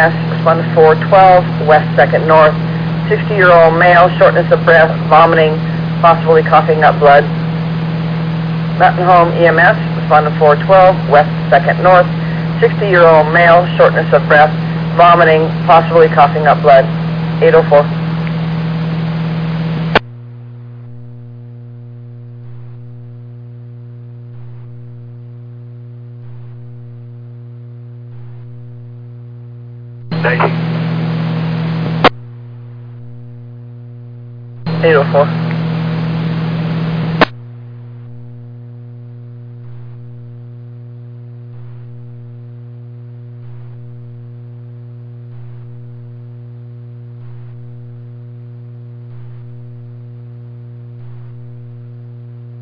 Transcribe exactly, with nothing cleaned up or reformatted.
Respond to four twelve, West second North. sixty-year-old male, shortness of breath, vomiting, possibly coughing up blood. Mountain Home E M S, respond to four twelve, West second North. sixty-year-old male, shortness of breath, vomiting, possibly coughing up blood. eight oh four. eight oh four.